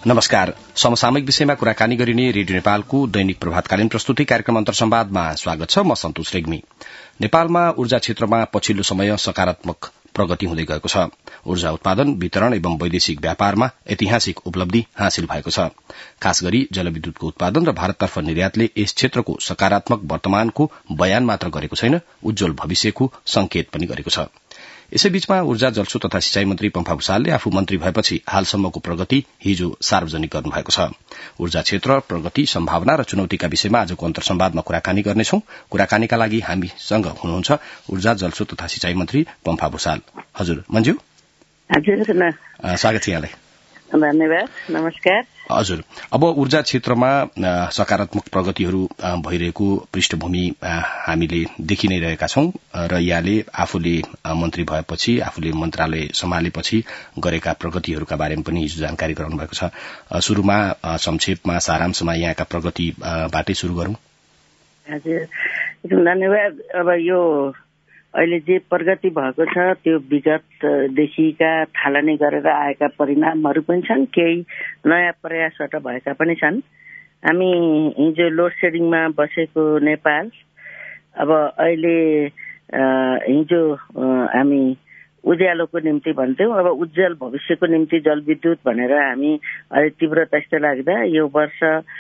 नमस्कार। समसामयिक विषयमा कुराकानी गरिने रेडियो नेपालको दैनिक प्रभातकालीन प्रस्तुति कार्यक्रम अन्तर्संवादमा स्वागत छ। म सन्तोष रेग्मी। नेपालमा ऊर्जा क्षेत्रमा पछिल्लो समय सकारात्मक प्रगति हुँदै गएको छ। ऊर्जा उत्पादन, वितरण एवं वैदेशिक व्यापारमा ऐतिहासिक उपलब्धि हासिल भएको छ। खास गरी जलविद्युतको उत्पादन र भारततर्फ निर्यातले यस क्षेत्रको सकारात्मक वर्तमानको बयान मात्र गरेको छैन, उज्जवल भविष्यको संकेत पनि गरेको छ। यसैबीचमा ऊर्जा, जलस्रोत तथा सिंचाई मन्त्री पम्फा भूषालले आफू मन्त्री भएपछि हालसम्मको प्रगति हिजो सार्वजनिक गर्नुभएको छ। ऊर्जा क्षेत्र प्रगति, सम्भावना र चुनौतीका विषयमा आजको अन्तर्संवादमा कुराकानी गर्नेछौं। कुराकानीका लागि हामीसँग हुनुहुन्छ ऊर्जा, जलस्रोत तथा सिंचाई मन्त्री पम्फा भूषाल। हजुर मन्ज्यू। हजुर, स्वागत छ यहाँलाई। धन्यवाद, नमस्कार। हजुर, अब ऊर्जा क्षेत्रमा सकारात्मक प्रगतिहरू भइरहेको पृष्ठभूमि हामीले देखि नै रहेका छौं र यहाँले आफूले मन्त्री भएपछि, आफूले मन्त्रालय सम्हालेपछि गरेका प्रगतिहरूका बारेमा पनि हिजो जानकारी गराउनु भएको छ। शुरूमा संक्षेपमा, सारांशमा यहाँका प्रगतिबाटै शुरू गरौं। हजुर, धन्यवाद। अब यो अहिले जे प्रगति भएको छ त्यो विगतदेखिका थालनी गरेर आएका परिणामहरू पनि छन्, केही नयाँ प्रयासबाट भएका पनि छन्। हामी हिजो लोड सेडिङमा बसेको नेपाल अब अहिले हिजो हामी उज्यालोको निम्ति भन्थ्यौं, अब उज्जवल भविष्यको निम्ति जलविद्युत भनेर हामी अहिले तीव्रतासित लाग्दा यो वर्ष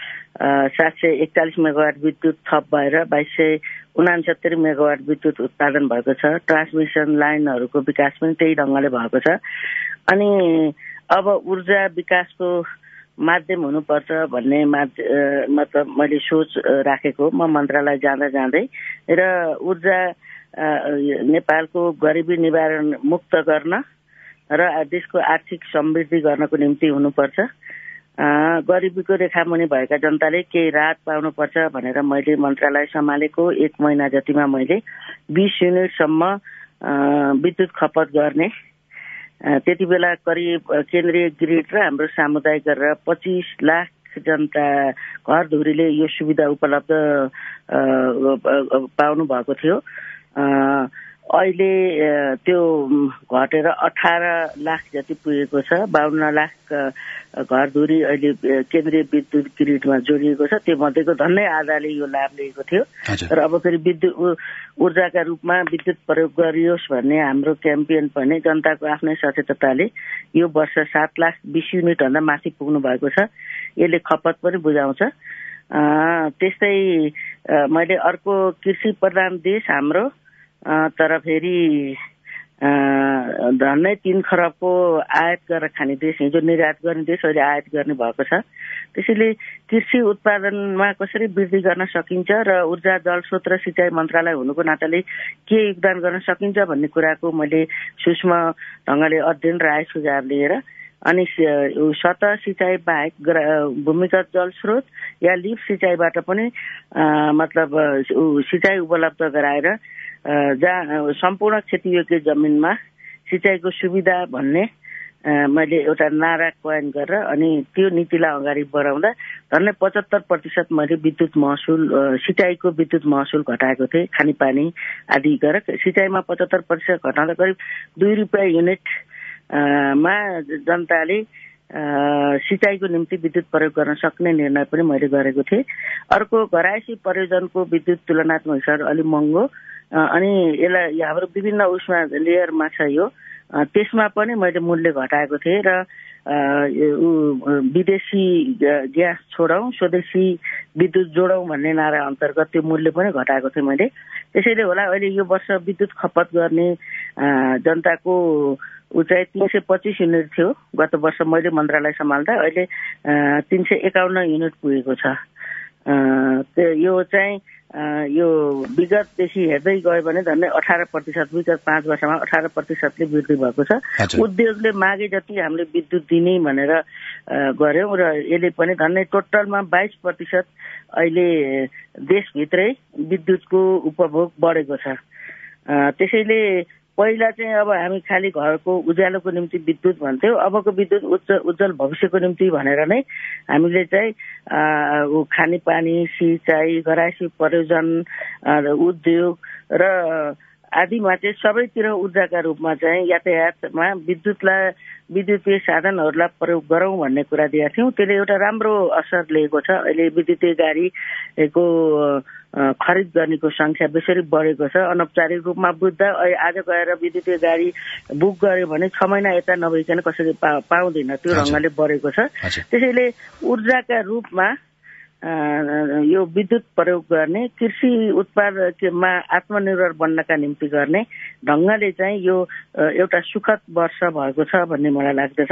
741 मेगावाट विद्युत थप भएर 2269 मेगावाट विद्युत उत्पादन भएको छ। ट्रान्समिसन लाइनहरूको विकास पनि त्यही ढंगले भएको छ। अनि अब ऊर्जा विकासको माध्यम हुनुपर्छ भन्ने मतलब मैले सोच राखेको म मन्त्रालय जाँदा जाँदै, र ऊर्जा नेपालको गरिबी निवारण मुक्त गर्न र देशको आर्थिक समृद्धि गर्नको निम्ति हुनुपर्छ। गरिबीको रेखामुनि भएका जनताले केही राहत पाउनुपर्छ भनेर मैले मन्त्रालय सम्हालेको 1 महिना जतिमा मैले 20 युनिटसम्म विद्युत खपत गर्ने, त्यति बेला करिब केन्द्रीय ग्रिड र हाम्रो सामुदायिक गरेर 25 लाख जनता घरधुरीले यो सुविधा उपलब्ध पाउनु भएको थियो। अहिले त्यो घटेर 18 लाख जति पुगेको छ। 52 लाख घरधुरी अहिले केन्द्रीय विद्युत ग्रिडमा जोडिएको छ। त्यो मध्येको धन्नै आधाले यो लाभ लिएको थियो। र अब फेरि विद्युत ऊर्जाका रूपमा विद्युत प्रयोग गरियोस् भन्ने हाम्रो क्याम्पेन पनि जनताको आफ्नै सचेतताले यो वर्ष 7,20,000 युनिट भन्दा माथि पुग्नु भएको छ। यसले खपत पनि बुझाउँछ। त्यस्तै मैले अर्को कृषि प्रधान देश हाम्रो, तर फेरि धन्नै 3 खरबको आयात गरेर खाने देश, हिजो निर्यात गर्ने देश अहिले आयात गर्ने भएको छ। त्यसैले कृषि उत्पादनमा कसरी वृद्धि गर्न सकिन्छ र ऊर्जा, जलस्रोत र सिंचाई मन्त्रालय हुनुको नाताले के योगदान गर्न सकिन्छ भन्ने कुराको मैले सूक्ष्म ढंगले अध्ययन, राय, सुझाव लिएर अनि सतह सिंचाई बाहेक भूमिगत जलस्रोत या लिफ्ट सिंचाईबाट पनि मतलब सिंचाई उपलब्ध गराएर जहाँ सम्पूर्ण खेतीयोग्य जमिनमा सिंचाईको सुविधा भन्ने मैले एउटा नारा कोइन गरेर अनि त्यो नीतिलाई अगाडि बढाउँदा झन्डै 75% मैले विद्युत महसुल, सिंचाईको विद्युत महसुल घटाएको थिएँ। खानेपानी आदि गरेर सिंचाईमा 75% घटाउँदा करिब 2 रुपियाँ युनिट मा जनताले सिंचाईको निम्ति विद्युत प्रयोग गर्न सक्ने निर्णय पनि मैले गरेको थिएँ। अर्को, घरायसी प्रयोजनको विद्युत तुलनात्मक हिसाबले अलि महँगो अनि यसलाई हाम्रो विभिन्न उसमा लेयरमा छ यो, त्यसमा पनि मैले मूल्य घटाएको थिएँ र विदेशी ग्यास छोडौं, स्वदेशी विद्युत जोडौं भन्ने नारा अन्तर्गत त्यो मूल्य पनि घटाएको थिएँ मैले। त्यसैले होला अहिले यो वर्ष विद्युत खपत गर्ने जनताको उचाइ 325 युनिट थियो। गत वर्ष मैले मन्त्रालय सम्हाल्दा अहिले 351 युनिट पुगेको छ। यो चाहिँ यो विगतदेखि हेर्दै गयो भने झन्डै 18%, विगत 5 वर्षमा 18%ले वृद्धि भएको छ। उद्योगले मागे जति हामीले विद्युत दिने भनेर गर्यौं र यसले पनि झन्डै टोटलमा 22% अहिले देशभित्रै विद्युतको उपभोग बढेको छ। त्यसैले पहिला चाहिँ अब हामी खाली घरको उज्यालोको निम्ति विद्युत भन्थ्यौं, अबको विद्युत उज्जवल भविष्यको निम्ति भनेर नै हामीले चाहिँ खानेपानी, सिंचाई, घरायसी प्रयोजन, उद्योग र आदिमा चाहिँ सबैतिर ऊर्जाका रूपमा चाहिँ यातायातमा विद्युतीय साधनहरूलाई प्रयोग गरौँ भन्ने कुरा दिएका थियौँ। त्यसले एउटा राम्रो असर लिएको छ। अहिले विद्युतीय गाडीको खरिद गर्नेको संख्या बेसरी बढेको छ। अनौपचारिक रूपमा बुझ्दा आज गएर विद्युतीय गाडी बुक गर्यो भने 6 महिना यता नभइकन कसरी पाउँदैन, त्यो ढङ्गले बढेको छ। त्यसैले ऊर्जाका रूपमा यो विद्युत प्रयोग गर्ने, कृषि उत्पादनमा आत्मनिर्भर बन्नका निम्ति गर्ने ढङ्गले चाहिँ यो एउटा सुखद वर्ष भएको छ भन्ने मलाई लाग्दछ।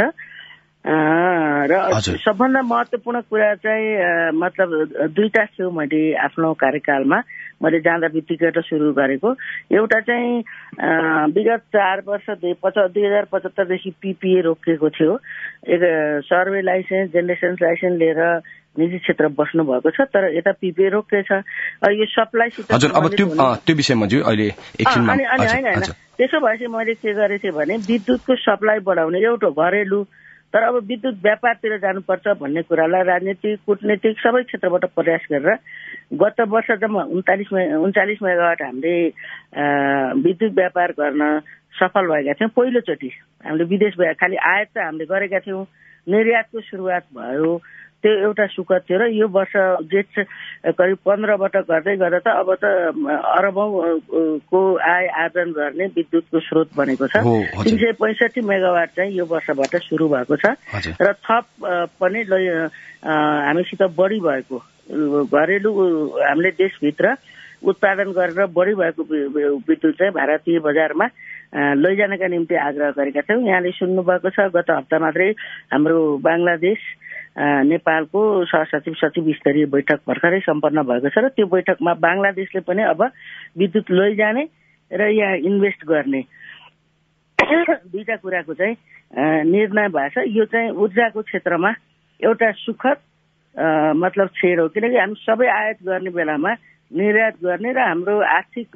र सबभन्दा महत्त्वपूर्ण कुरा चाहिँ मतलब दुईटा थियो मैले आफ्नो कार्यकालमा, मैले जाँदा बित्तिकै सुरु गरेको। एउटा चाहिँ विगत 4 वर्ष 2075 देखि पीपीए रोकिएको थियो। एक सर्वे लाइसेन्स, जेनेरेसन लाइसेन्स लिएर निजी क्षेत्र बस्नु भएको छ, तर यता पीपीए रोकिएछ। यो सप्लाईसित हजुर, अब त्यो विषयमा चाहिँ अहिले एकछिनमा होइन त्यसो भएपछि मैले के गरेको थिएँ भने विद्युतको सप्लाई बढाउने एउटा घरेलु, तर अब विद्युत व्यापारतिर जानुपर्छ भन्ने कुरालाई राजनीतिक, कूटनीतिक सबै क्षेत्रबाट प्रयास गरेर गत वर्ष जम्मा 39 मेगावाट हामीले विद्युत व्यापार गर्न सफल भएका थियौँ। पहिलोचोटि हामीले विदेश खालि आयात त हामीले गरेका थियौँ, निर्यातको सुरुवात भयो, त्यो एउटा सुखद थियो। र यो वर्ष जेठ करिब 15बाट गर्दै गर्दा त अब त अरबौंको आय आर्जन गर्ने विद्युतको स्रोत बनेको छ। 365 मेगावाट चाहिँ यो वर्षबाट सुरु भएको छ र थप पनि हामीसित बढी भएको घरेलु हामीले देशभित्र उत्पादन गरेर बढी भएको विद्युत चाहिँ भारतीय बजारमा लैजानका निम्ति आग्रह गरेका थियौँ। यहाँले सुन्नुभएको छ, गत हप्ता मात्रै हाम्रो बङ्गलादेश नेपालको सहसचिव सचिव स्तरीय बैठक भर्खरै सम्पन्न भएको छ र त्यो बैठकमा बङ्गलादेशले पनि अब विद्युत लैजाने र यहाँ इन्भेस्ट गर्ने दुईटा कुराको चाहिँ निर्णय भएको छ। यो चाहिँ ऊर्जाको क्षेत्रमा एउटा सुखद मतलब छेड हो, किनकि हामी सबै आयात गर्ने बेलामा निर्यात गर्ने र हाम्रो आर्थिक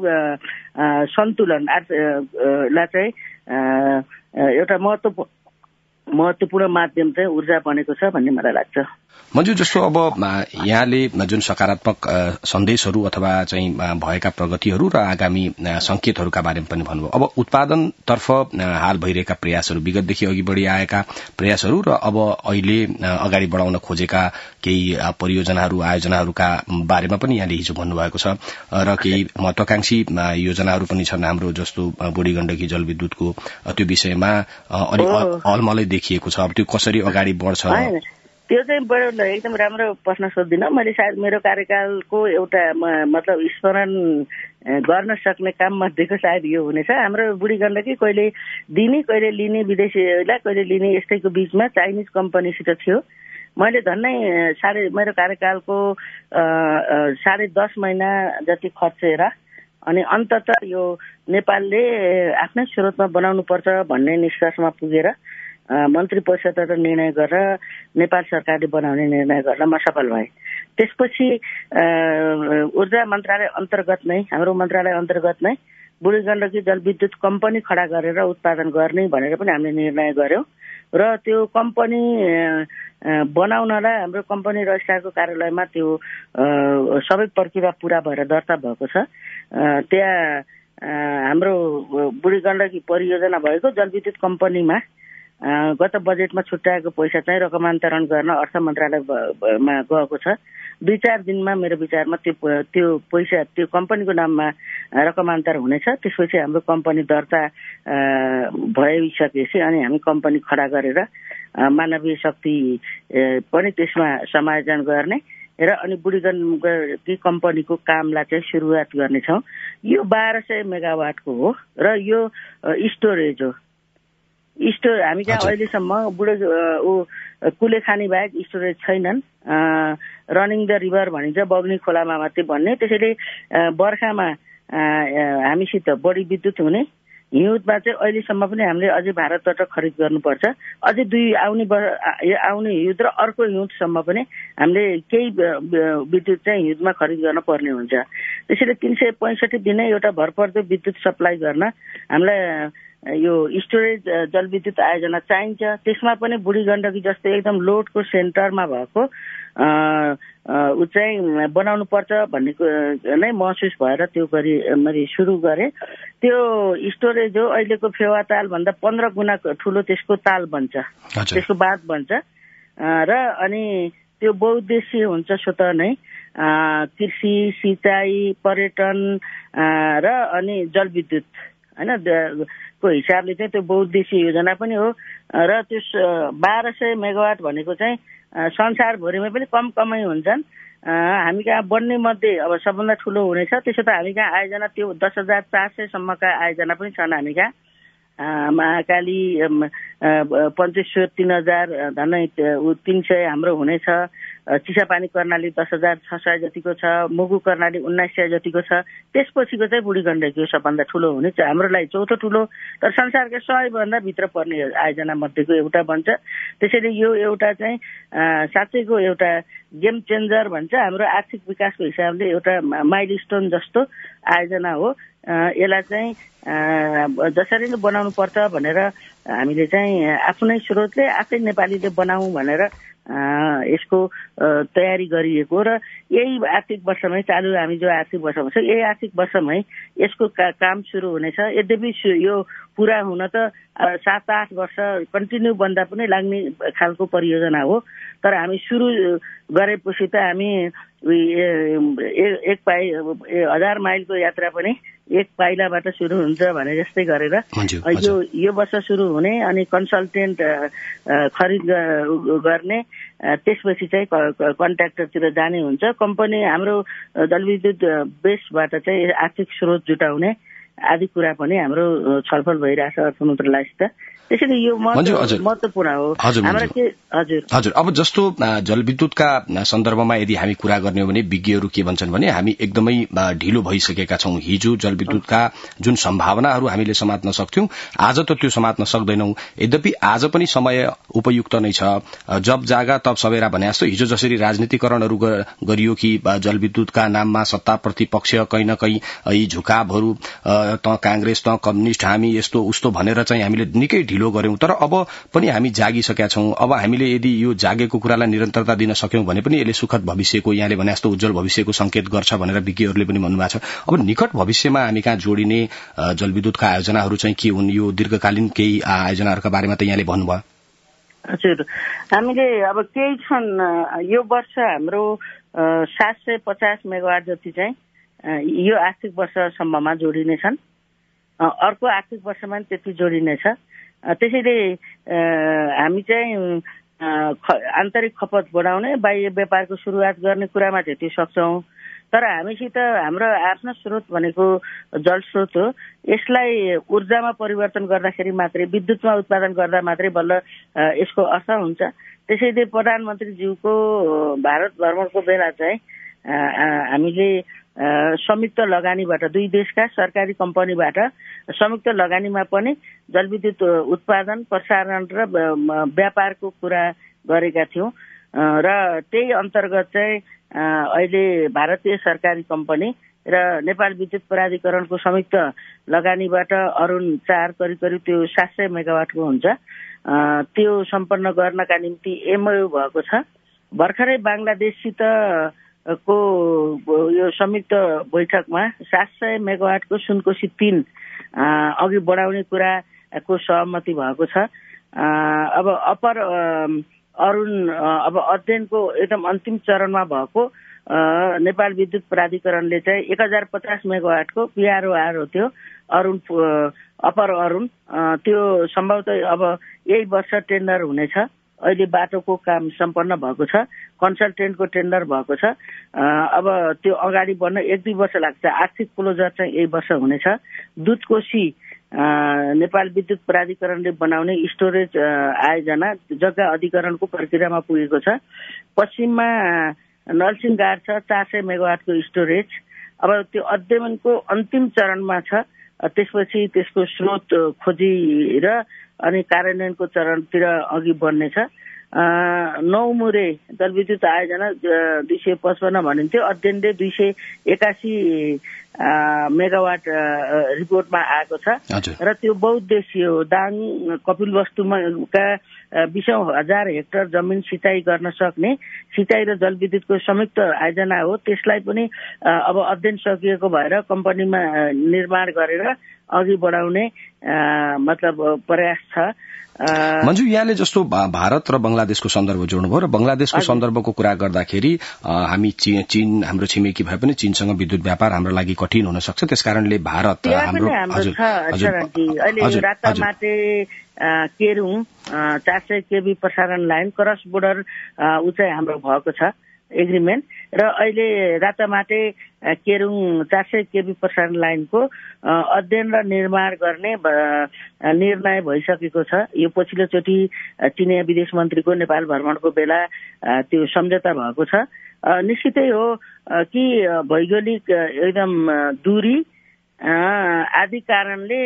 सन्तुलनलाई चाहिँ एउटा महत्त्वपूर्ण माध्यम चाहिँ ऊर्जा बनेको छ भन्ने मलाई लाग्छ। मन्जु, जस्तो अब यहाँले जुन सकारात्मक सन्देशहरू अथवा चाहिँ भएका प्रगतिहरू र आगामी संकेतहरूका बारेमा पनि भन्नुभयो। अब उत्पादनतर्फ हाल भइरहेका प्रयासहरू, विगतदेखि अघि बढी आएका प्रयासहरू र अब अहिले अगाडि बढाउन खोजेका केही परियोजनाहरू, आयोजनाहरूका बारेमा पनि यहाँले हिजो भन्नुभएको छ र केही महत्वाकांक्षी योजनाहरू पनि छन् हाम्रो, जस्तो बुढी गण्डकी जलविद्युतको, त्यो विषयमा अलिक अलमलै देखिएको छ। अब त्यो कसरी अगाडि बढ्छ? त्यो चाहिँ बडो एकदम राम्रो प्रश्न सोधिदिन। मैले सायद मेरो कार्यकालको एउटा मतलब स्मरण गर्न सक्ने काम मध्येको सायद यो हुनेछ। हाम्रो बुढी गण्डकी कहिले दिने कहिले लिने, विदेशीलाई कहिले लिने, यस्तैको बीचमा चाइनिज कम्पनीसित थियो। मैले झन्नै मेरो कार्यकालको 10.5 महिना जति खर्चेर अनि अन्ततः यो नेपालले आफ्नै स्रोतमा बनाउनु पर्छ भन्ने निष्कर्षमा पुगेर मन्त्री परिषदबाट निर्णय गरेर नेपाल सरकारले बनाउने निर्णय गर्न म सफल भएँ। त्यसपछि ऊर्जा मन्त्रालय अन्तर्गत नै, हाम्रो मन्त्रालय अन्तर्गत नै बुढी गण्डकी जलविद्युत कम्पनी खडा गरेर उत्पादन गर्ने भनेर पनि हामीले निर्णय गर्यौं र त्यो कम्पनी बनाउनलाई हाम्रो कम्पनी रजिस्ट्रारको कार्यालयमा त्यो सबै प्रक्रिया पूरा भएर दर्ता भएको छ। त्यहाँ हाम्रो बुढी गण्डकी परियोजना भएको जलविद्युत कम्पनीमा गत बजेटमा छुट्याएको पैसा चाहिँ रकमान्तरण गर्न अर्थ मन्त्रालयमा गएको छ। 2-4 दिनमा मेरो विचारमा त्यो पैसा त्यो कम्पनीको नाममा रकमान्तर हुनेछ। त्यसपछि हाम्रो कम्पनी दर्ता भइसकेपछि अनि हामी कम्पनी खडा गरेर मानवीय शक्ति पनि त्यसमा समायोजन गर्ने र अनि बुढी गण्डकी कम्पनीको कामलाई चाहिँ सुरुवात गर्नेछौँ। यो 1200 मेगावाटको हो र यो स्टोरेज हो। हामी कहाँ अहिलेसम्म कुलेखानी बाहेक स्टोरेज छैनन्। रनिङ द रिभर भनिन्छ, बग्ने खोलामा मात्रै भन्ने। त्यसैले बर्खामा हामीसित बढी विद्युत हुने, हिउँदमा चाहिँ अहिलेसम्म पनि हामीले अझै भारतबाट खरिद गर्नुपर्छ। अझै आउने हिउँद र अर्को हिउँदसम्म पनि हामीले केही विद्युत चाहिँ हिउँदमा खरिद गर्न पर्ने हुन्छ। त्यसैले 365 दिनै एउटा भरपर्दो विद्युत सप्लाई गर्न हामीलाई यो स्टोरेज जलविद्युत आयोजना चाहिन्छ। त्यसमा पनि बुढी गण्डकी जस्तै एकदम लोडको सेन्टरमा भएको ऊ चाहिँ बनाउनु पर्छ भन्ने नै महसुस भएर त्यो मैले सुरु गरेँ। त्यो स्टोरेज हो अहिलेको फेवा ताल भन्दा 15 गुणा ठुलो त्यसको ताल बन्छ, त्यसको बाँध बन्छ र अनि त्यो बहुउद्देश्य हुन्छ स्वतः नै कृषि, सिँचाइ, पर्यटन र अनि जलविद्युत हैन को हिसाबले चाहिँ त्यो बहुउद्देश्य योजना पनि हो र त्यो 1200 मेगावाट भनेको चाहिँ संसारभरिमै पनि कमै हुन्छन्। हामी कहाँ बन्ने मध्ये अब सबभन्दा ठुलो हुनेछ। त्यसो त हामी कहाँ आयोजना त्यो 10,400 सम्मका आयोजना पनि छन्। हामी कहाँ महाकाली, पञ्चेश्वर 3000, धनै 300 हाम्रो हुनेछ। चिसापानी कर्णाली 10,600 जतिको छ, मुगु कर्णाली 1900 जतिको छ। त्यसपछिको चाहिँ बुढी गण्डकी सबभन्दा ठुलो हुने, हाम्रो लागि चौथो ठुलो, तर संसारकै 100 भन्दा भित्र पर्ने आयोजना मध्येको एउटा बन्छ। त्यसैले यो एउटा चाहिँ साँच्चैको एउटा गेम चेन्जर भन्छ। हाम्रो आर्थिक विकासको हिसाबले एउटा माइलस्टोन जस्तो आयोजना हो। यसलाई चाहिँ जसरी नै बनाउनु पर्छ भनेर हामीले चाहिँ आफ्नै स्रोतले आफै नेपालीले बनाऊ भनेर यसको तयारी गरिएको र यही आर्थिक वर्षमै चालु हामी जो आर्थिक वर्षमा छ यही आर्थिक वर्षमै यसको काम सुरु हुनेछ। यद्यपि यो पुरा हुन त 7-8 वर्ष कन्टिन्यू बन्दा पनि लाग्ने खालको परियोजना हो। तर हामी सुरु गरेपछि त हामी 1000 माइलको यात्रा पनि एक पाइलाबाट सुरु हुन्छ भने जस्तै गरेर यो वर्ष सुरु हुने अनि कन्सल्टेन्ट खरिद गर्ने, त्यसपछि चाहिँ कन्ट्र्याक्टरतिर जाने हुन्छ। कम्पनी हाम्रो जलविद्युत बेसबाट चाहिँ आर्थिक स्रोत जुटाउने आदि कुरा पनि हाम्रो छलफल भइरहेछ अर्थ मन्त्रालयसित। त्यसैले यो महत्त्वपूर्ण हो हाम्रो के। हजुर, अब जस्तो जलविद्युतका सन्दर्भमा यदि हामी कुरा गर्ने हो भने विज्ञहरू के भन्छन् भने हामी एकदमै ढिलो भइसकेका छौं। हिजो जलविद्युतका जुन सम्भावनाहरू हामीले समात्न सक्थ्यौं आज त त्यो समात्न सक्दैनौं। यद्यपि आज पनि समय उपयुक्त नै छ। जब जागा तब सवेरा भने जस्तो हिजो जसरी राजनीतिकरणहरू गरियो कि जलविद्युतका नाममा सत्ता प्रतिपक्ष कहीँ न कहीँ झुकावहरू त कांग्रेस त कम्युनिस्ट हामी यस्तो उस्तो भनेर चाहिँ हामीले निकै ढिलो गर्यौं। तर अब पनि हामी जागिसकेका छौं। अब हामीले यदि यो जागेको कुरालाई निरन्तरता दिन सक्यौं भने पनि यसले सुखद भविष्यको, यहाँले भने जस्तो उज्जवल भविष्यको संकेत गर्छ भनेर विज्ञहरूले पनि भन्नुभएको छ। अब निकट भविष्यमा हामी कहाँ जोडिने जलविद्युतका आयोजनाहरू चाहिँ के हुन्? यो दीर्घकालीन केही आयोजनाहरूका बारेमा त यहाँले भन्नुभयो। हजुर, हामीले अब केही छन्। यो वर्ष हाम्रो 750 मेगावाट जति चाहिँ यो आर्थिक वर्षसम्ममा जोडिनेछन्। अर्को आर्थिक वर्षमा पनि त्यति जोडिनेछ। त्यसैले हामी चाहिँ आन्तरिक खपत बढाउने, बाह्य व्यापारको सुरुवात गर्ने कुरामा त्यति सक्छौं। तर हामीसित हाम्रो आफ्नो स्रोत भनेको जल स्रोत हो। यसलाई ऊर्जामा परिवर्तन गर्दाखेरि मात्रै, विद्युतमा उत्पादन गर्दा मात्रै बल्ल यसको असर हुन्छ। त्यसैले प्रधानमन्त्रीज्यूको भारत भ्रमणको बेला चाहिँ हामीले संयुक्त लगानीबाट दुई देशका सरकारी कम्पनीबाट संयुक्त लगानीमा पनि जलविद्युत उत्पादन, प्रसारण र व्यापारको कुरा गरेका थियौं र त्यही अन्तर्गत चाहिँ अहिले भारतीय सरकारी कम्पनी र नेपाल विद्युत प्राधिकरणको संयुक्त लगानीबाट अरुण 4 करिब त्यो 700 मेगावाटको हुन्छ। त्यो सम्पन्न गर्नका निम्ति एमओयू भएको छ। भर्खरै बंगलादेशसित को यो संयुक्त बैठकमा 700 मेगावाटको सुनकोशी 3 अघि बढाउने कुराको सहमति भएको छ। अब अपर अरुण अब अध्ययनको एकदम अन्तिम चरणमा भएको नेपाल विद्युत प्राधिकरणले चाहिँ 1050 मेगावाटको पीआरओआर हो त्यो अरुण अपर अरुण, त्यो सम्भवतः अब यही वर्ष टेन्डर हुनेछ। अहिले बाटोको काम सम्पन्न भएको छ, कन्सल्टेन्टको टेन्डर भएको छ। अब त्यो अगाडि बढ्न 1-2 वर्ष लाग्छ। आर्थिक क्लोजर चाहिँ यही वर्ष हुनेछ। दुधकोशी नेपाल विद्युत प्राधिकरणले बनाउने स्टोरेज आयोजना जग्गा अधिकरणको प्रक्रियामा पुगेको छ। पश्चिममा नलसिंहगाड छ 400 मेगावाटको स्टोरेज। अब त्यो अध्ययनको अन्तिम चरणमा छ। त्यसपछि त्यसको स्रोत खोजी र अनि कार्यान्वयनको चरणतिर अघि बढ्नेछ। नौमुरे जलविद्युत आयोजना 255 भनिन्थ्यो। अध्ययनले 281 मेगावाट रिपोर्टमा आएको छ र त्यो बहुउद्देश्य हो। दाङ कपिलवस्तुमा 20,000 हेक्टर जमिन सिँचाइ गर्न सक्ने सिँचाइ र जलविद्युतको संयुक्त आयोजना हो। त्यसलाई पनि अब अध्ययन सकिएको भएर कम्पनीमा निर्माण गरेर अघि बढाउने मतलब प्रयास छ। मन्जु, यहाँले जस्तो भारत र बंगलादेशको सन्दर्भ जोड्नुभयो र बंगलादेशको सन्दर्भको कुरा गर्दाखेरि हामी चीन हाम्रो छिमेकी भए पनि चीनसँग विद्युत व्यापार हाम्रो लागि कठिन हुन सक्छ। त्यसकारणले भारत हाम्रो अहिले रातामाटे केरुङ 400 केबी प्रसारण लाइन क्रस बोर्डर उचाइ हाम्रो भएको छ एग्रिमेन्ट र अहिले रातामाटे केरुङ 400 केबी प्रसारण लाइनको अध्ययन र निर्माण गर्ने निर्णय भइसकेको छ। यो पछिल्लो चोटि चिनिया विदेश मन्त्रीको नेपाल भ्रमणको बेला त्यो सम्झौता भएको छ। निश्चितै हो कि भौगोलिक एकदम दूरी आदि कारणले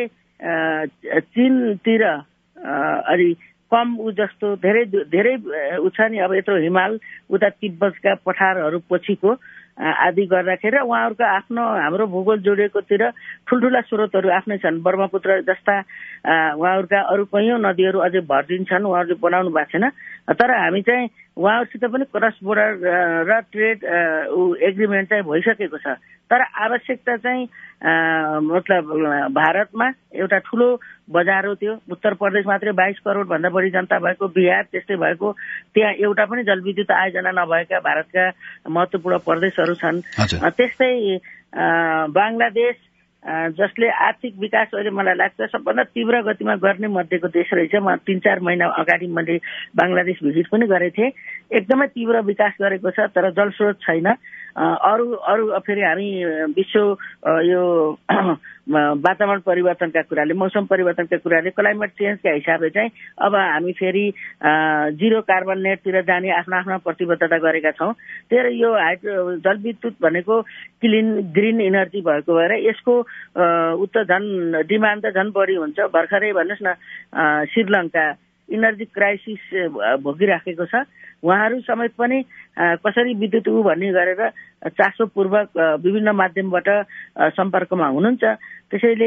चीनतिर अलि कम जस्तो धेरै छ नि। अब यत्रो हिमाल उता तिब्बतका पठारहरू पछिको आदि गर्दाखेरि उहाँहरूको आफ्नो हाम्रो भूगोल जोडिएकोतिर ठुल्ठुला स्रोतहरू आफ्नै छन्। ब्रह्मपुत्र जस्ता उहाँहरूका अरू कैयौँ नदीहरू अझै भर्जिन छन्, उहाँहरूले बनाउनु भएको छैन। तर हामी चाहिँ उहाँहरूसित पनि क्रस बोर्डर र ट्रेड एग्रिमेन्ट चाहिँ भइसकेको छ। तर आवश्यकता चाहिँ मतलब भारतमा एउटा ठुलो बजार हो। त्यो उत्तर प्रदेश मात्रै 22 करोड भन्दा बढी जनता भएको, बिहार त्यस्तै भएको, त्यहाँ एउटा पनि जलविद्युत आयोजना नभएका भारतका महत्त्वपूर्ण प्रदेशहरू छन्। त्यस्तै बंगलादेश जसले आर्थिक विकास अहिले मलाई लाग्छ सबभन्दा तीव्र गतिमा गर्ने मध्येको देश रहेछ। म 3-4 महिना अगाडि मैले बंगलादेश भिजिट पनि गरेको थिएँ। एकदमै तीव्र विकास गरेको छ तर जलस्रोत छैन। अरू फेरि हामी विश्व यो वातावरण परिवर्तनका कुराले, मौसम परिवर्तनका कुराले, क्लाइमेट चेन्जका हिसाबले चाहिँ अब हामी फेरि जिरो कार्बन नेटतिर जाने आफ्ना प्रतिबद्धता गरेका छौँ। त्यही यो जलविद्युत भनेको क्लिन ग्रिन इनर्जी भएको भएर यसको झन् डिमान्ड त झन् बढी हुन्छ। भर्खरै भन्नुहोस् न श्रीलङ्का इनर्जी क्राइसिस भोगिराखेको छ। उहाँहरू समेत पनि कसरी विद्युत भन्ने गरेर चासोपूर्वक विभिन्न माध्यमबाट सम्पर्कमा हुनुहुन्छ। त्यसैले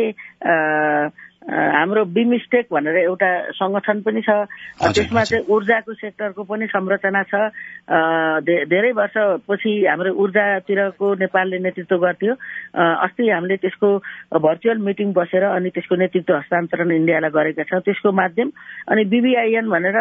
हाम्रो बिमस्टेक भनेर एउटा संगठन पनि छ। त्यसमा चाहिँ ऊर्जाको सेक्टरको पनि संरचना छ। धेरै वर्षपछि हाम्रो ऊर्जातिरको नेपालले नेतृत्व गर्थ्यो। अस्ति हामीले त्यसको भर्चुअल मिटिङ बसेर अनि त्यसको नेतृत्व हस्तान्तरण इन्डियालाई गरेका छौँ। त्यसको माध्यम अनि BBIN भनेर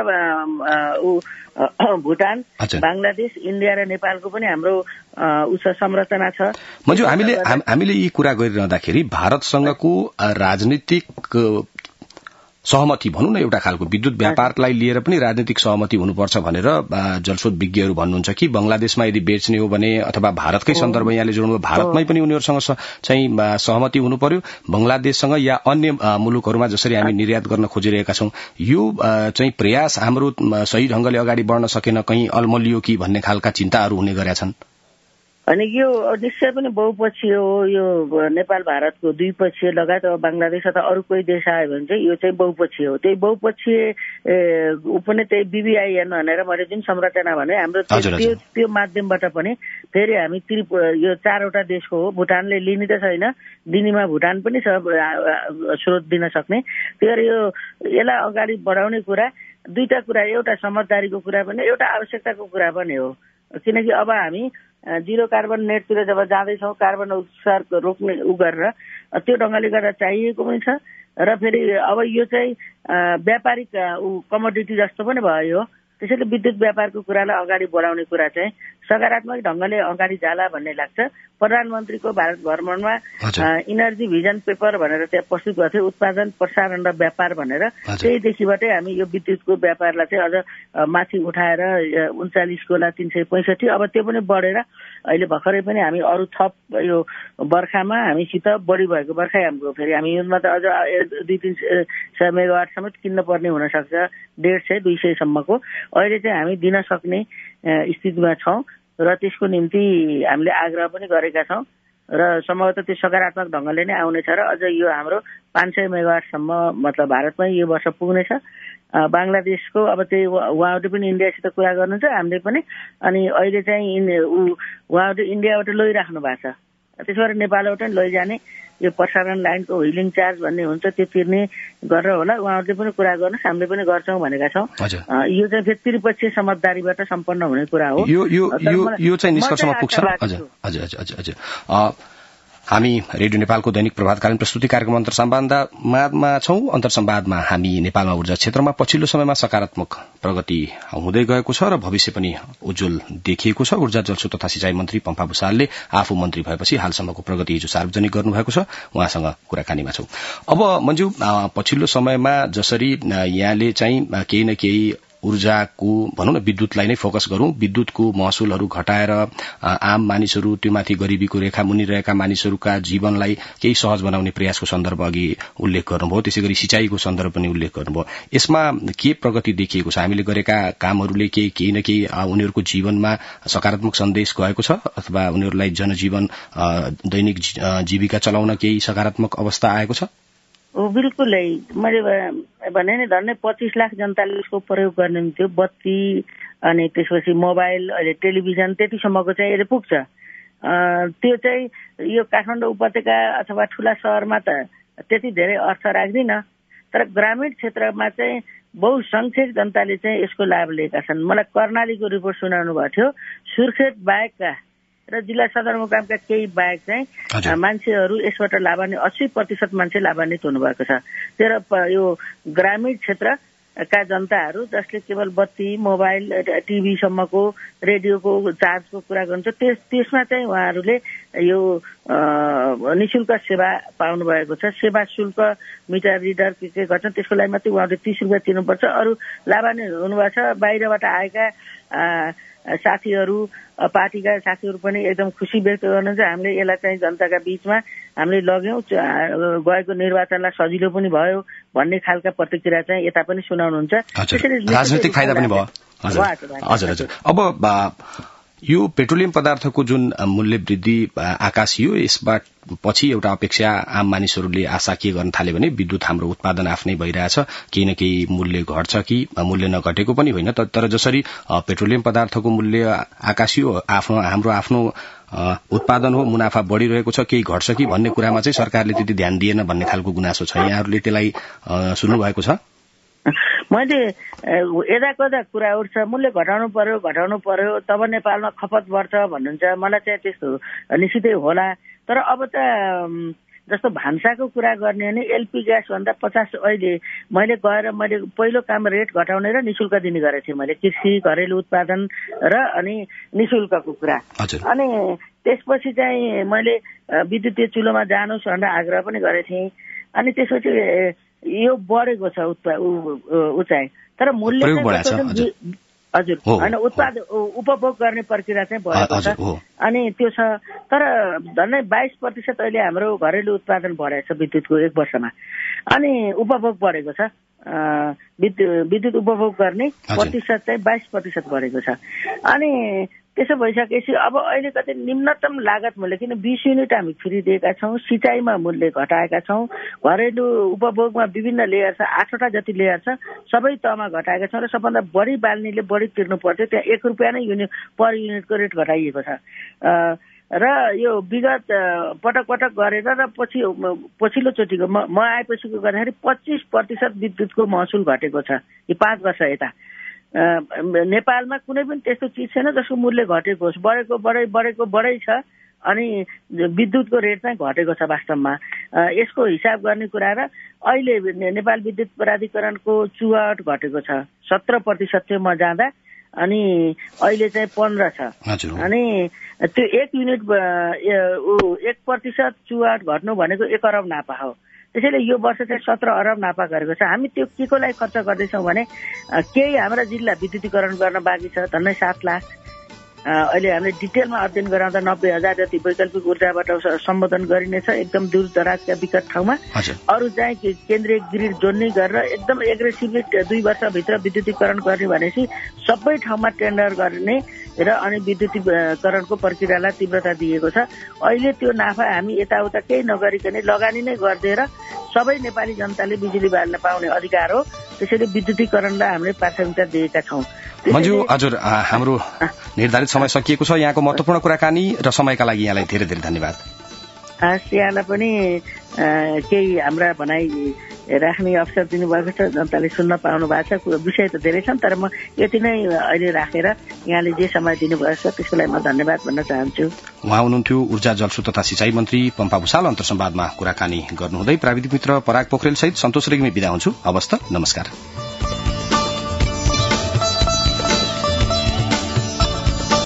भुटान, बंगलादेश, इन्डिया र नेपालको पनि हाम्रो संरचना छ। मन्जु, हामीले यी कुरा गरिरहँदाखेरि भारतसँगको राजनीतिक सहमति भनौँ न, एउटा खालको विद्युत व्यापारलाई लिएर पनि राजनीतिक सहमति हुनुपर्छ भनेर जलस्रोत विज्ञहरू भन्नुहुन्छ कि बंगलादेशमा यदि बेच्ने हो भने अथवा भारतकै सन्दर्भ यहाँले जोड्नु भारतमै पनि उनीहरूसँग चाहिँ सहमति हुनु पर्यो। बंगलादेशसँग या अन्य मुलुकहरूमा जसरी हामी निर्यात गर्न खोजिरहेका छौं यो चाहिँ प्रयास हाम्रो सही ढंगले अगाडि बढ्न सकेन, कहीं अलमलियो कि भन्ने खालका चिन्ताहरू हुने गरेका छन्। अनि यो निश्चय पनि बहुपक्षीय हो। यो नेपाल भारतको द्विपक्षीय लगायत अब बंगलादेश अथवा अरू कोही देश आयो भने चाहिँ यो चाहिँ बहुपक्षीय हो। त्यही बहुपक्षीय पनि त्यही BBIN भनेर मैले जुन संरचना भने हाम्रो त्यो माध्यमबाट पनि फेरि हामी यो 4वटा देशको हो। भुटानले लिने त छैन, दिनीमा भुटान पनि छ स्रोत दिन सक्ने। त्यही यो यसलाई अगाडि बढाउने कुरा दुईटा कुरा, एउटा समझदारीको कुरा पनि एउटा आवश्यकताको कुरा पनि हो। किनकि अब हामी जिरो कार्बन नेटतिर जब जाँदैछौँ कार्बन उत्सर्ग रोक्ने गरेर त्यो ढङ्गले गर्दा चाहिएको पनि छ र फेरि अब यो चाहिँ व्यापारिक कमोडिटी जस्तो पनि भयो। त्यसैले विद्युत व्यापारको कुरालाई अगाडि बढाउने कुरा चाहिँ सकारात्मक ढङ्गले अगाडि जाला भन्ने लाग्छ। प्रधानमन्त्रीको भारत भ्रमणमा इनर्जी भिजन पेपर भनेर त्यहाँ प्रस्तुत गर्थ्यो, उत्पादन, प्रसारण र व्यापार भनेर। त्यहीदेखिबाटै हामी यो विद्युतको व्यापारलाई चाहिँ अझ माथि उठाएर 39 365 अब त्यो पनि बढेर अहिले भर्खरै पनि हामी अरू थप यो बर्खामा हामीसित बढी भएको बर्खा हाम्रो फेरि हामी यसमा त अझ 200-300 मेगावाट समेत किन्न पर्ने हुनसक्छ, 150-200 सम्मको। अहिले चाहिँ हामी दिन सक्ने स्थितिमा छौँ र त्यसको निम्ति हामीले आग्रह पनि गरेका छौँ। र सम्भवतः त्यो सकारात्मक ढङ्गले नै आउनेछ र अझ यो हाम्रो 500 मेगावाटसम्म मतलब भारतमै यो वर्ष पुग्नेछ। बङ्गलादेशको अब त्यही उहाँहरूले पनि इन्डियासित कुरा गर्नुहुन्छ, हामीले पनि। अनि अहिले चाहिँ उहाँहरूले इन्डियाबाट लैराख्नु भएको छ, त्यसो भएर नेपालबाट पनि लैजाने यो प्रसारण लाइनको व्हिलिङ चार्ज भन्ने हुन्छ, त्यो तिर्ने गरेर होला। उहाँहरूले पनि कुरा गर्नुहोस्, हामीले पनि गर्छौँ भनेका छौँ। यो चाहिँ फेरि त्रिपक्षीय समझदारीबाट सम्पन्न हुने कुरा हो। यो चाहिँ निष्कर्षमा पुग्छ। हजुर हामी रेडियो नेपालको दैनिक प्रभातकालीन प्रस्तुति कार्यक्रम अन्तर्संवादमा छौं। अन्तर्संवादमा हामी नेपालमा ऊर्जा क्षेत्रमा पछिल्लो समयमा सकारात्मक प्रगति हुँदै गएको छ र भविष्य पनि उज्जवल देखिएको छ। ऊर्जा जलस्रोत तथा सिंचाई मन्त्री पम्फा भूषालले आफू मन्त्री भएपछि हालसम्मको प्रगति हिजो सार्वजनिक गर्नुभएको छ। उहाँसँग कुराकानीमा छौं। अब मन्जु, पछिल्लो समयमा जसरी यहाँले चाहिँ केही न केही ऊर्जाको भनौं न विद्युतलाई नै फोकस गरौं, विद्युतको महसुलहरू घटाएर आम मानिसहरू त्यो माथि गरिबीको रेखा मुनि रहेका मानिसहरूका जीवनलाई केही सहज बनाउने प्रयासको सन्दर्भ अघि उल्लेख गर्नुभयो, त्यसैगरी सिंचाईको सन्दर्भ पनि उल्लेख गर्नुभयो। यसमा के प्रगति देखिएको छ? हामीले गरेका कामहरूले केही न केही उनीहरूको जीवनमा सकारात्मक सन्देश गएको छ अथवा उनीहरूलाई जनजीवन दैनिक जीविका चलाउन केही सकारात्मक अवस्था आएको छ? बिल्कुलै, मैले भने नि झन्डै 25 लाख जनताले यसको प्रयोग गर्ने थियो। बत्ती अनि त्यसपछि मोबाइल, अहिले टेलिभिजन, त्यतिसम्मको चाहिँ यसले पुग्छ। त्यो चाहिँ यो काठमाडौँ उपत्यका अथवा ठूला शहरमा त त्यति धेरै अर्थ राख्दिन, तर ग्रामीण क्षेत्रमा चाहिँ बहुसंख्यक जनताले चाहिँ यसको लाभ लिएका छन्। मलाई कर्णालीको रिपोर्ट सुनाउनु भएको थियो। सुर्खेत बाहेकका र जिल्ला सदरमुकामका केही बाहेक चाहिँ मान्छेहरू यसबाट लाभान्वित 80% मान्छे लाभान्वित हुनुभएको छ। तर यो ग्रामीण क्षेत्रका जनताहरू जसले केवल बत्ती, मोबाइल, टिभीसम्मको, रेडियोको चार्जको कुरा गर्नुहुन्छ, त्यसमा चाहिँ उहाँहरूले यो निःशुल्क सेवा पाउनु भएको छ। सेवा शुल्क मिटर रिडर के गर्छन् त्यसको लागि मात्रै उहाँहरूले 30 रुपियाँ तिर्नुपर्छ। अरू लाभान्वित हुनुभएको छ। बाहिरबाट आएका साथीहरू, पार्टीका साथीहरू पनि एकदम खुसी व्यक्त गर्नुहुन्छ। हामीले यसलाई चाहिँ जनताका बीचमा हामीले लग्यौं, गएको निर्वाचनलाई सजिलो पनि भयो भन्ने खालका प्रतिक्रिया चाहिँ यता पनि सुनाउनुहुन्छ। राजनीतिक फाइदा पनि भयो। हजुर। अब यो पेट्रोलियम पदार्थको जुन मूल्य वृद्धि आकाशियो, यसबाट पछि एउटा अपेक्षा आम मानिसहरूले आशा के गर्न थाले भने विद्युत हाम्रो उत्पादन आफ्नै भइरहेछ, केही न केही मूल्य घट्छ कि मूल्य नघटेको पनि होइन, तर जसरी पेट्रोलियम पदार्थको मूल्य आकाशियो, हाम्रो आफ्नो उत्पादन हो, मुनाफा बढ़िरहेको छ, केही घट्छ कि भन्ने कुरामा चाहिँ सरकारले त्यति ध्यान दिएन भन्ने खालको गुनासो छ। यहाँहरूले त्यसलाई सुन्नु भएको छ? मैले यदा कदा कुरा उठ्छ, मूल्य घटाउनु पर्यो तब नेपालमा खपत बढ्छ भन्नुहुन्छ। मलाई चाहिँ त्यस्तो निश्चितै होला, तर अब त जस्तो भान्साको कुरा गर्ने भने एलपी ग्यास भन्दा 50 अहिले मैले पहिलो काम रेट घटाउने र निःशुल्क दिने गरेको थिएँ। मैले कृषि, घरेलु उत्पादन र अनि निःशुल्कको कुरा। अनि त्यसपछि चाहिँ मैले विद्युतीय चुलोमा जानुहोस् भनेर आग्रह पनि गरेको थिएँ। अनि त्यसपछि यो बढेको छ उचाइ, तर मूल्य हजुर होइन, उपभोग गर्ने प्रक्रिया चाहिँ बढेको छ। अनि त्यो छ, तर झन्डै 22% अहिले हाम्रो घरेलु उत्पादन बढेको छ विद्युतको 1 वर्षमा। अनि उपभोग बढेको छ, विद्युत उपभोग गर्ने प्रतिशत चाहिँ 22% बढेको छ। अनि त्यसो भइसकेपछि अब अहिले कतै निम्नतम लागत मूल्य, किन 20 युनिट हामी फ्री दिएका छौँ, सिँचाइमा मूल्य घटाएका छौँ, घरेलु उपभोगमा विभिन्न लेयर छ, 8वटा जति लेयर छ, सबै तहमा घटाएका छौँ र सबभन्दा बढी बाल्नेले बढी तिर्नु पर्थ्यो, त्यहाँ 1 रुपियाँ नै पर युनिटको रेट घटाइएको छ। र यो विगत पटक गरेर र पछिल्लो चोटिको म आएपछिको गर्दाखेरि 25% विद्युतको महसुल घटेको छ यो 5 वर्ष यता। नेपालमा कुनै पनि त्यस्तो चिज छैन जसको मूल्य घटेको होस्, बढेको बढै छ। अनि विद्युतको रेट चाहिँ घटेको छ वास्तवमा। यसको हिसाब गर्ने कुरा र अहिले नेपाल विद्युत प्राधिकरणको चुहाट घटेको छ, 17% थियो म जाँदा, अनि अहिले चाहिँ 15 छ। अनि त्यो 1 युनिट 1% चुहाट घट्नु भनेको 1 अरब नाफा हो। त्यसैले यो वर्ष चाहिँ 17 अरब नाफा गरेको छ। हामी त्यो के को लागि खर्च गर्दैछौँ भने केही हाम्रा जिल्ला विद्युतीकरण गर्न बाँकी छ, झन्डै 7 लाख, अहिले हामीले डिटेलमा अध्ययन गराउँदा 90,000 जति वैकल्पिक ऊर्जाबाट सम्बोधन गरिनेछ एकदम दूर दराजका विकट ठाउँमा। अरू चाहिँ केन्द्रीय ग्रिड जोड्ने गरेर एकदम एग्रेसिभली 2 वर्षभित्र विद्युतीकरण गर्ने भनेपछि सबै ठाउँमा टेन्डर गर्ने र अनि विद्युतीकरणको प्रक्रियालाई तीव्रता दिएको छ। अहिले त्यो नाफा हामी यताउता केही नगरिकन लगानी नै गरिदिएर सबै नेपाली जनताले बिजुली बाल्न पाउने अधिकार हो। त्यसैले विद्युतीकरणलाई हामीले प्राथमिकता दिएका छौँ। मन्जु, हजुर हाम्रो निर्धारित समय सकिएको छ। यहाँको महत्त्वपूर्ण कुराकानी र समयका लागि यहाँलाई धेरै धेरै धन्यवाद। यहाँलाई पनि केही हाम्रा भनाइ राख्ने अवसर दिनुभएको छ। जनताले सुन्न पाउनु भएको छ। विषय त धेरै छन्, तर म यति नै अहिले राखेर यहाँले जे समय दिनुभएको छ त्यसको लागि म धन्यवाद भन्न चाहन्छु। उहाँ हुनुहुन्थ्यो ऊर्जा जलस्रोत तथा सिंचाई मन्त्री पम्पा भूषाल। अन्तर्संवादमा कुराकानी गर्नुहुँदै प्राविधिक मित्र पराग पोखरेल सहित सन्तोष रेग्मी बिदा हुन्छु। हवस् त, नमस्कार।